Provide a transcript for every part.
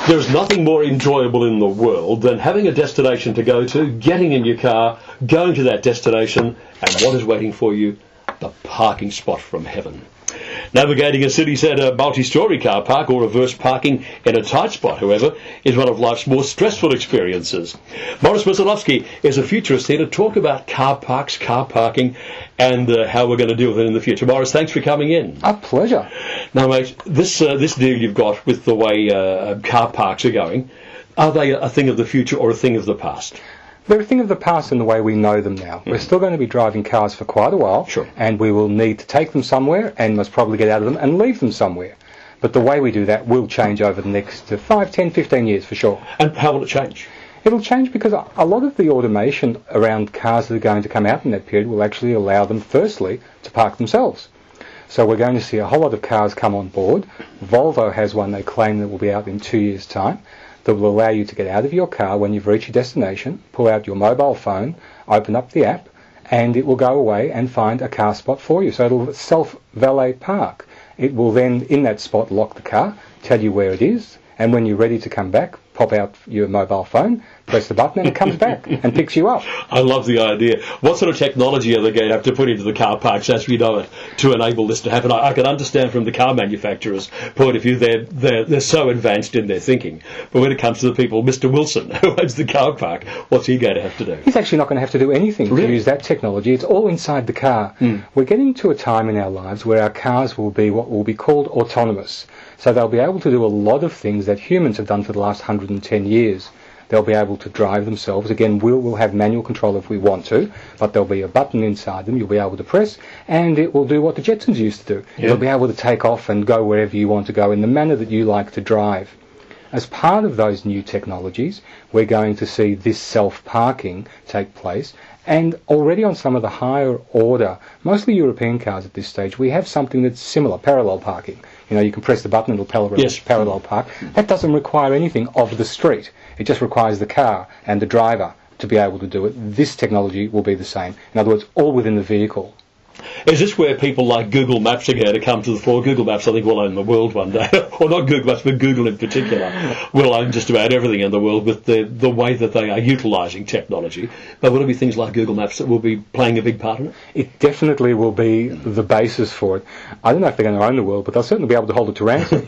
There's nothing more enjoyable in the world than having a destination to go to, getting in your car, going to that destination, and what is waiting for you? The parking spot from heaven. Navigating a city centre multi-storey car park or reverse parking in a tight spot, however, is one of life's more stressful experiences. Morris Masilovsky is a futurist here to talk about car parks, car parking, and how we're going to deal with it in the future. Morris, thanks for coming in. A pleasure. Now, mate, this deal you've got with the way car parks are going, are they a thing of the future or a thing of the past? They're a thing of the past in the way we know them now. We're still going to be driving cars for quite a while, Sure. And we will need to take them somewhere and must probably get out of them and leave them somewhere. But the way we do that will change over the next 5, 10, 15 years for sure. And how will it change? It'll change because a lot of the automation around cars that are going to come out in that period will actually allow them, firstly, to park themselves. So we're going to see a whole lot of cars come on board. Volvo has one they claim that will be out in 2 years' time, that will allow you to get out of your car when you've reached your destination, pull out your mobile phone, open up the app, and it will go away and find a car spot for you. So it'll self-valet park. It will then, in that spot, lock the car, tell you where it is, and when you're ready to come back, pop out your mobile phone, press the button, and it comes back and picks you up. I love the idea. What sort of technology are they going to have to put into the car parks as we know it to enable this to happen? I can understand from the car manufacturers' point of view, they're so advanced in their thinking. But when it comes to the people, Mr. Wilson, who owns the car park, what's he going to have to do? He's actually not going to have to do anything Really? to use that technology. It's all inside the car. We're getting to a time in our lives where our cars will be what will be called autonomous. So they'll be able to do a lot of things that humans have done for the last 110 years. They'll be able to drive themselves. Again, we'll have manual control if we want to, but there'll be a button inside them you'll be able to press, and it will do what the Jetsons used to do. Yeah. It'll be able to take off and go wherever you want to go in the manner that you like to drive. As part of those new technologies, we're going to see this self-parking take place, and already on some of the higher order, mostly European cars at this stage, we have something that's similar, parallel parking. You know, you can press the button and it'll parallel park. That doesn't require anything of the street. It just requires the car and the driver to be able to do it. This technology will be the same. In other words, all within the vehicle. Is this where people like Google Maps are going to come to the fore? Google Maps, I think, will own the world one day. Or not Google Maps, but Google in particular will own just about everything in the world with the way that they are utilising technology. But will it be things like Google Maps that will be playing a big part in it? It definitely will be the basis for it. I don't know if they're going to own the world, but they'll certainly be able to hold it to ransom.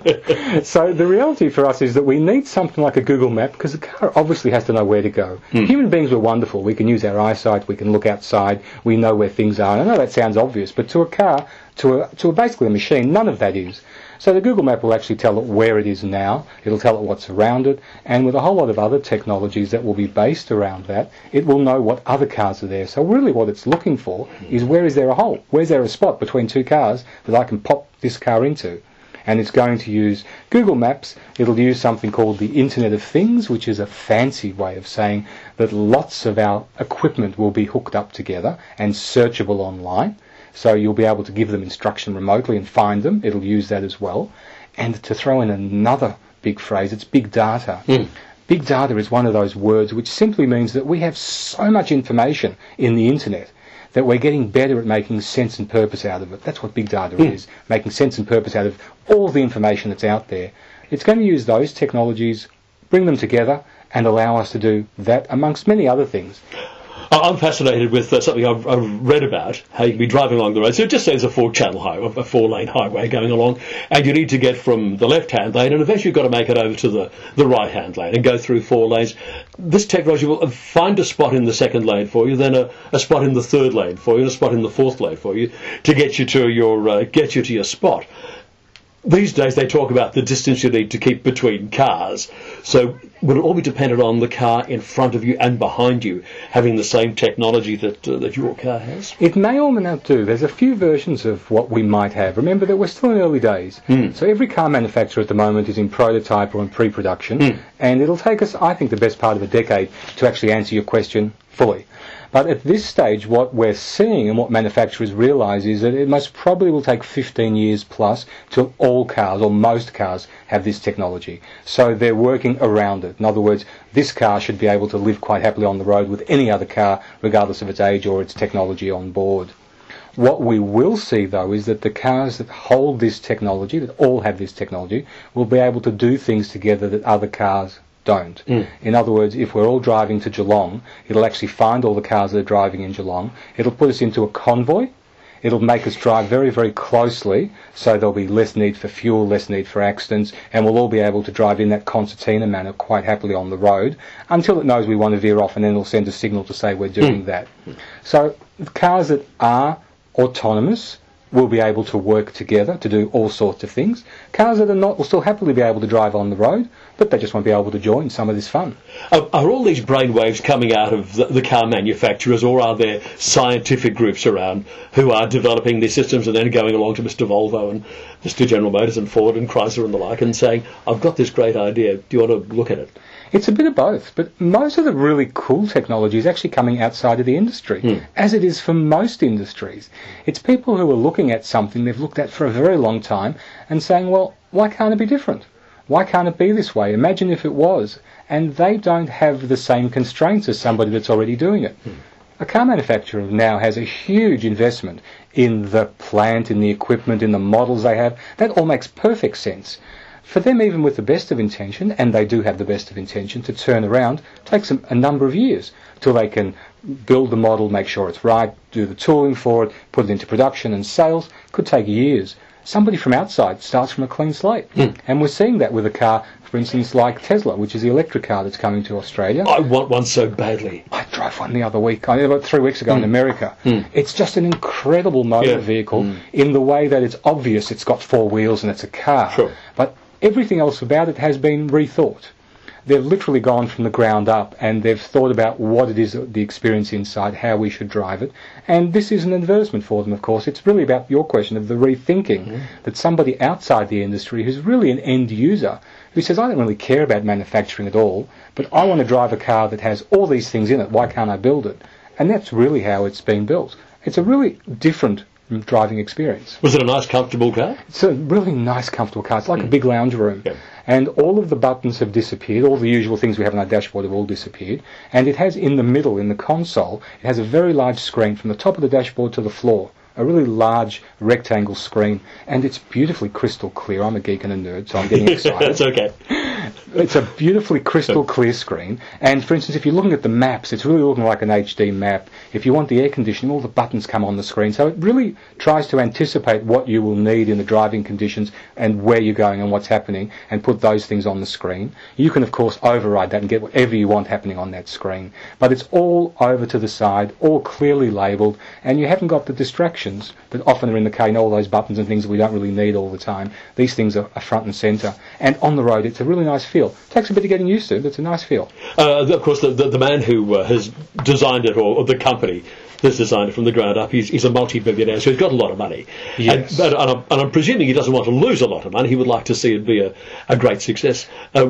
So the reality for us is that we need something like a Google Map, because the car obviously has to know where to go. Human beings are wonderful. We can use our eyesight, we can look outside, we know where things are. And I know that sounds obvious, but to a car, to basically a machine, none of that is. So the Google Map will actually tell it where it is now, it'll tell it what's around it, and with a whole lot of other technologies that will be based around that, it will know what other cars are there. So really what it's looking for is, where is there a hole? Where's there a spot between two cars that I can pop this car into? And it's going to use Google Maps. It'll use something called the Internet of Things, which is a fancy way of saying that lots of our equipment will be hooked up together and searchable online. So you'll be able to give them instruction remotely and find them. It'll use that as well. And to throw in another big phrase, it's big data. Big data is one of those words which simply means that we have so much information in the Internet that we're getting better at making sense and purpose out of it. That's what big data is, making sense and purpose out of all the information that's out there. It's going to use those technologies, bring them together, and allow us to do that amongst many other things. I'm fascinated with something I've read about, how you can be driving along the road. So just say there's a four-lane highway going along, and you need to get from the left-hand lane, and eventually you've got to make it over to the right-hand lane and go through 4 lanes. This technology will find a spot in the second lane for you, then a spot in the third lane for you, and a spot in the fourth lane for you to get you to your spot. These days they talk about the distance you need to keep between cars. So will it all be dependent on the car in front of you and behind you having the same technology that your car has? It may or may not do. There's a few versions of what we might have. Remember that we're still in early days. So every car manufacturer at the moment is in prototype or in pre-production. And it'll take us, I think, the best part of a decade to actually answer your question fully. But at this stage, what we're seeing and what manufacturers realise is that it most probably will take 15 years plus till all cars, or most cars, have this technology. So they're working around it. In other words, this car should be able to live quite happily on the road with any other car, regardless of its age or its technology on board. What we will see, though, is that the cars that hold this technology, that all have this technology, will be able to do things together that other cars don't. In other words, if we're all driving to Geelong, it'll actually find all the cars that are driving in Geelong. It'll put us into a convoy. It'll make us drive very, very closely, so there'll be less need for fuel, less need for accidents, and we'll all be able to drive in that concertina manner quite happily on the road until it knows we want to veer off, and then it'll send a signal to say we're doing that. So cars that are autonomous will be able to work together to do all sorts of things. Cars that are not will still happily be able to drive on the road, but they just won't be able to join some of this fun. Are all these brainwaves coming out of the car manufacturers, or are there scientific groups around who are developing these systems and then going along to Mr. Volvo and Mr. General Motors and Ford and Chrysler and the like and saying, I've got this great idea, do you want to look at it? It's a bit of both, but most of the really cool technology is actually coming outside of the industry, as it is for most industries. It's people who are looking at something they've looked at for a very long time and saying, well, why can't it be different? Why can't it be this way? Imagine if it was. And they don't have the same constraints as somebody that's already doing it. A car manufacturer now has a huge investment in the plant, in the equipment, in the models they have. That all makes perfect sense. For them, even with the best of intention, and they do have the best of intention, to turn around takes them a number of years till they can build the model, make sure it's right, do the tooling for it, put it into production and sales. Could take years. Somebody from outside starts from a clean slate. And we're seeing that with a car, for instance, like Tesla, which is the electric car that's coming to Australia. I want one so badly. I drove one the other week, about 3 weeks ago in America. It's just an incredible motor vehicle in the way that it's obvious it's got 4 wheels and it's a car. Sure. But everything else about it has been rethought. They've literally gone from the ground up and they've thought about what it is, the experience inside, how we should drive it. And this is an advertisement for them, of course. It's really about your question of the rethinking that somebody outside the industry who's really an end user who says, I don't really care about manufacturing at all, but I want to drive a car that has all these things in it. Why can't I build it? And that's really how it's been built. It's a really different driving experience. Was it a nice, comfortable car? It's a really nice, comfortable car. It's like a big lounge room. Yeah. And all of the buttons have disappeared. All the usual things we have on our dashboard have all disappeared. And it has in the middle, in the console, it has a very large screen from the top of the dashboard to the floor. A really large rectangle screen. And it's beautifully crystal clear. I'm a geek and a nerd, so I'm getting excited. That's okay. It's a beautifully crystal clear screen. And for instance, if you're looking at the maps, it's really looking like an HD map. If you want the air conditioning, all the buttons come on the screen. So it really tries to anticipate what you will need in the driving conditions and where you're going and what's happening and put those things on the screen. You can, of course, override that and get whatever you want happening on that screen. But it's all over to the side, all clearly labelled, and you haven't got the distractions that often are in the car. You know, all those buttons and things that we don't really need all the time. These things are front and centre. And on the road, it's a really nice feel. It takes a bit of getting used to, but it's a nice feel. Of course, the man who has designed it, or the company that's designed it from the ground up, he's a multi-billionaire, so he's got a lot of money. Yes. And I'm presuming he doesn't want to lose a lot of money. He would like to see it be a great success.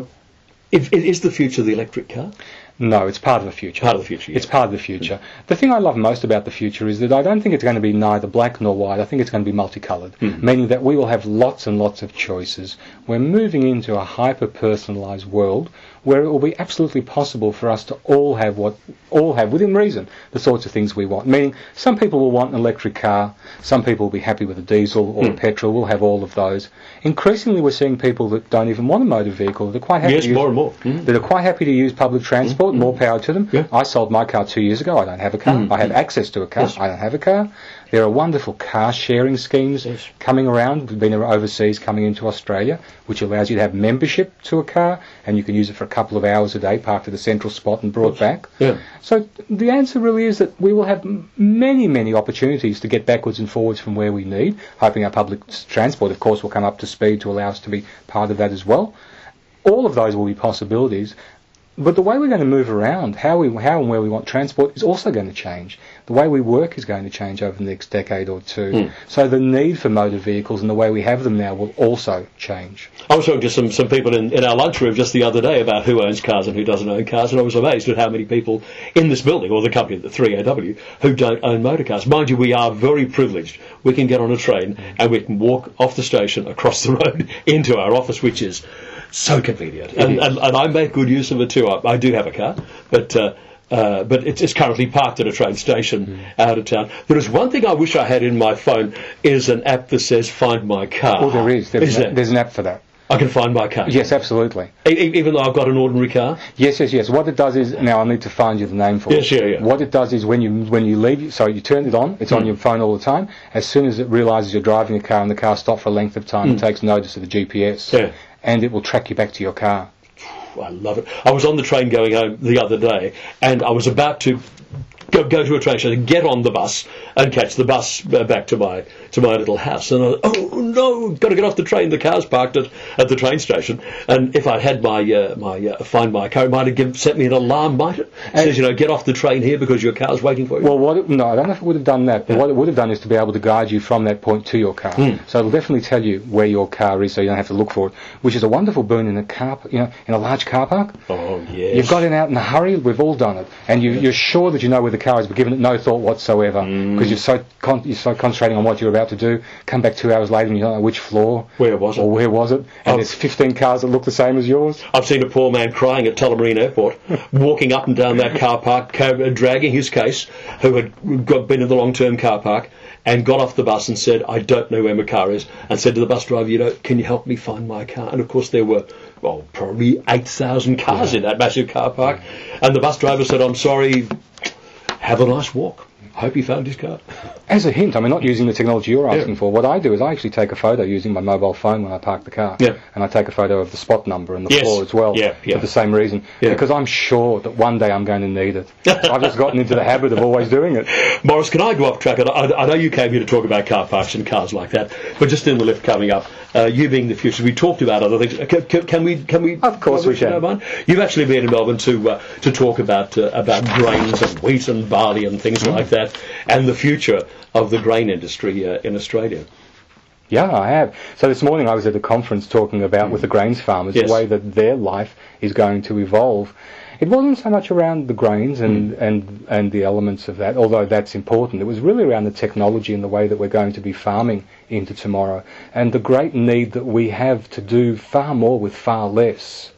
Is the future the electric car? No, it's part of the future. Part of the future, yeah. It's part of the future. The thing I love most about the future is that I don't think it's going to be neither black nor white. I think it's going to be multicoloured, meaning that we will have lots and lots of choices. We're moving into a hyper-personalised world where it will be absolutely possible for us to all have within reason the sorts of things we want. Meaning, some people will want an electric car, some people will be happy with a diesel or a petrol. We'll have all of those. Increasingly, we're seeing people that don't even want a motor vehicle. That are quite happy. Yes, more and more. That are quite happy to use public transport. More power to them. Yeah. I sold my car 2 years ago. I don't have a car. I have access to a car. Yes. I don't have a car. There are wonderful car sharing schemes coming around. We've been overseas, coming into Australia, which allows you to have membership to a car, and you can use it for a couple of hours a day, parked at a central spot and brought back. Yeah. So the answer really is that we will have many, many opportunities to get backwards and forwards from where we need, hoping our public transport, of course, will come up to speed to allow us to be part of that as well. All of those will be possibilities. But the way we're going to move around, how and where we want transport, is also going to change. The way we work is going to change over the next decade or two. So the need for motor vehicles and the way we have them now will also change. I was talking to some people in our lunchroom just the other day about who owns cars and who doesn't own cars, and I was amazed at how many people in this building, or the company, the 3AW, who don't own motor cars. Mind you, we are very privileged. We can get on a train and we can walk off the station across the road into our office, which is so convenient. And I make good use of it too. I do have a car, but but it's currently parked at a train station out of town. There is one thing I wish I had in my phone, is an app that says Find My Car. Oh, there is. There's an app for that. I can find my car? Yes, absolutely. Even though I've got an ordinary car? Yes. What it does is, now I need to find you the name for it. Yeah. What it does is when you leave, so you turn it on, it's on your phone all the time. As soon as it realises you're driving a car and the car stopped for a length of time, it takes notice of the GPS, and it will track you back to your car. I love it. I was on the train going home the other day, and I was about to go to a train station, get on the bus, and catch the bus back to my little house. And I thought, oh no, got to get off the train. The car's parked at the train station. And if I'd had my Find My Car, it might have sent me an alarm, might it? Says, get off the train here because your car's waiting for you. Well, no, I don't know if it would have done that, but what it would have done is to be able to guide you from that point to your car. So it'll definitely tell you where your car is, so you don't have to look for it, which is a wonderful boon in in a large car park. Oh yes. You've got it out in a hurry. We've all done it, and you're sure that you know where the car is, but given it no thought whatsoever because you're so concentrating on what you're about to do. Come back 2 hours later and you don't know which floor. Where was it? Or where was it? And there's 15 cars that look the same as yours. I've seen a poor man crying at Tullamarine Airport, walking up and down that car park, dragging his case, who had been in the long-term car park, and got off the bus and said, I don't know where my car is, and said to the bus driver, can you help me find my car? And of course there were, probably 8,000 cars in that massive car park. And the bus driver said, I'm sorry, have a nice walk. Hope he found his car. As a hint, not using the technology you're asking for, what I do is I actually take a photo using my mobile phone when I park the car. And I take a photo of the spot number and the floor as well, for the same reason. Because I'm sure that one day I'm going to need it. I've just gotten into the habit of always doing it. Morris, can I go off track? I know you came here to talk about car parks and cars like that, but just in the lift coming up, you being the future, we talked about other things. Can we? Of course we can. You've actually been in Melbourne to talk about grains and wheat and barley and things like that, and the future of the grain industry in Australia. Yeah, I have. So this morning I was at a conference talking about with the grains farmers the way that their life is going to evolve. It wasn't so much around the grains and the elements of that, although that's important. It was really around the technology and the way that we're going to be farming into tomorrow, and the great need that we have to do far more with far less.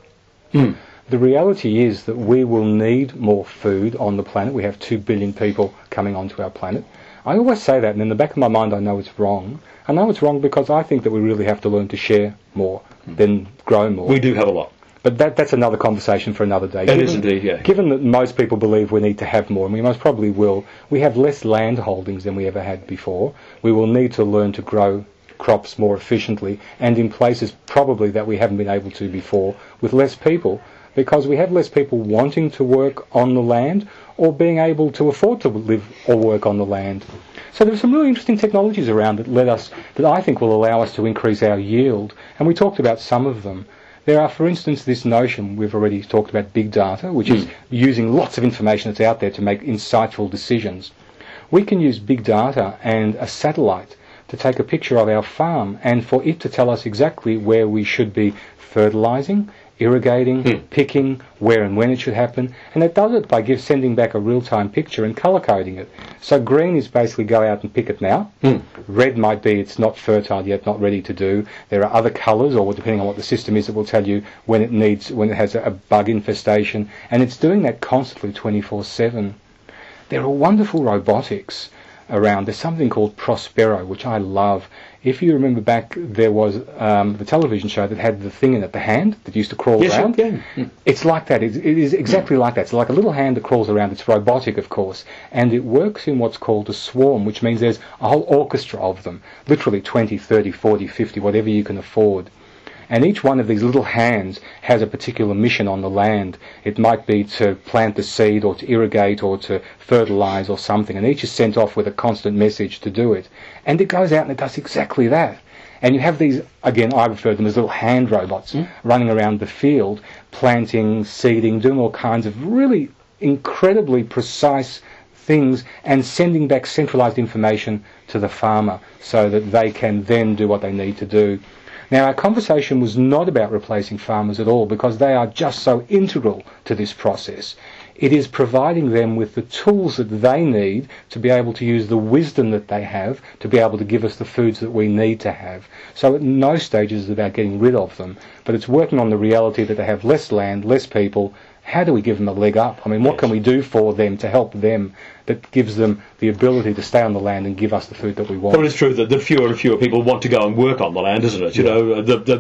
The reality is that we will need more food on the planet. We have 2 billion people coming onto our planet. I always say that, and in the back of my mind I know it's wrong. I know it's wrong because I think that we really have to learn to share more than grow more. We do have a lot. But that's another conversation for another day. It is indeed, yeah. Given that most people believe we need to have more, and we most probably will, we have less land holdings than we ever had before. We will need to learn to grow crops more efficiently and in places probably that we haven't been able to before with less people, because we have less people wanting to work on the land or being able to afford to live or work on the land. So there are some really interesting technologies around that I think will allow us to increase our yield, and we talked about some of them. There are, for instance, this notion, we've already talked about big data, which is using lots of information that's out there to make insightful decisions. We can use big data and a satellite to take a picture of our farm and for it to tell us exactly where we should be fertilising, irrigating, picking, where and when it should happen, and it does it by sending back a real-time picture and colour-coding it. So green is basically go out and pick it now. Red might be it's not fertile yet, not ready to do. There are other colours, or depending on what the system is, it will tell you when it has a bug infestation, and it's doing that constantly 24/7. There are wonderful robotics around. There's something called Prospero, which I love. If you remember back, there was the television show that had the thing in it, the hand that used to crawl around. It's like that. It is exactly like that. It's like a little hand that crawls around. It's robotic, of course, and it works in what's called a swarm, which means there's a whole orchestra of them, literally 20, 30, 40, 50, whatever you can afford. And each one of these little hands has a particular mission on the land. It might be to plant the seed or to irrigate or to fertilise or something. And each is sent off with a constant message to do it. And it goes out and it does exactly that. And you have these, again, I refer to them as little hand robots running around the field, planting, seeding, doing all kinds of really incredibly precise things and sending back centralised information to the farmer so that they can then do what they need to do. Now, our conversation was not about replacing farmers at all, because they are just so integral to this process. It is providing them with the tools that they need to be able to use the wisdom that they have to be able to give us the foods that we need to have. So at no stage is it about getting rid of them, but it's working on the reality that they have less land, less people, how do we give them a leg up? I mean, what can we do for them to help them that gives them the ability to stay on the land and give us the food that we want? Well, it's true that fewer and fewer people want to go and work on the land, isn't it? You know,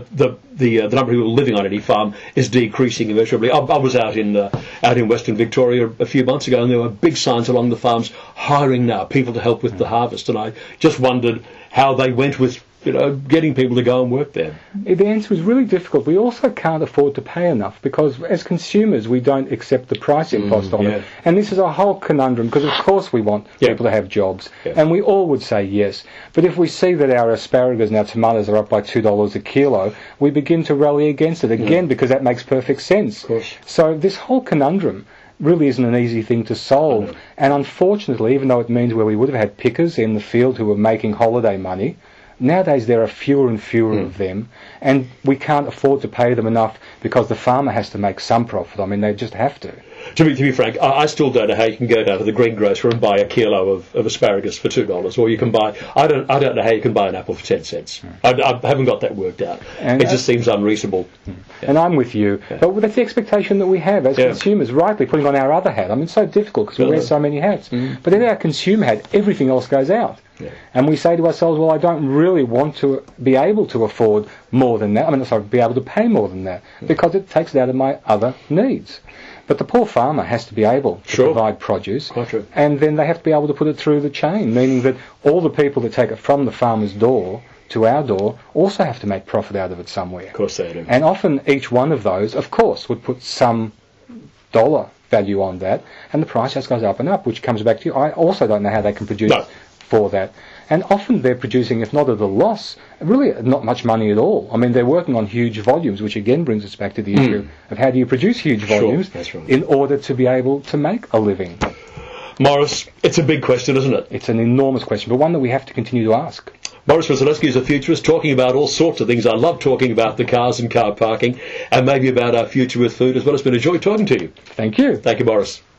the number of people living on any farm is decreasing immeasurably. I was out in Western Victoria a few months ago, and there were big signs along the farms hiring now people to help with the harvest, and I just wondered how they went with getting people to go and work there. The answer is really difficult. We also can't afford to pay enough because as consumers we don't accept the price imposed on it. And this is a whole conundrum because of course we want people to have jobs and we all would say yes. But if we see that our asparagus and our tomatoes are up by $2 a kilo, we begin to rally against it again because that makes perfect sense. Of course. So this whole conundrum really isn't an easy thing to solve. And unfortunately, even though it means where we would have had pickers in the field who were making holiday money, nowadays there are fewer and fewer of them, and we can't afford to pay them enough because the farmer has to make some profit. I mean, they just have to. To be frank, I still don't know how you can go down to the greengrocer and buy a kilo of asparagus for $2, or you can buy. I don't know how you can buy an apple for 10 cents. I haven't got that worked out. And it just seems unreasonable. And I'm with you, but that's the expectation that we have as consumers, rightly putting on our other hat. I mean, it's so difficult because we wear so many hats. But in our consumer hat, everything else goes out. And we say to ourselves, well, I don't really want to be able to afford more than that. I mean, sorry, be able to pay more than that because it takes it out of my other needs. But the poor farmer has to be able to provide produce, and then they have to be able to put it through the chain, meaning that all the people that take it from the farmer's door to our door also have to make profit out of it somewhere. Of course they do. And often each one of those, of course, would put some dollar value on that, and the price just goes up and up, which comes back to you. I also don't know how they can produce for that. And often they're producing, if not at a loss, really not much money at all. I mean, they're working on huge volumes, which again brings us back to the issue of how do you produce huge volumes in order to be able to make a living. Morris, it's a big question, isn't it? It's an enormous question, but one that we have to continue to ask. Morris Vasilevsky is a futurist talking about all sorts of things. I love talking about the cars and car parking and maybe about our future with food as well. It's been a joy talking to you. Thank you. Thank you, Morris.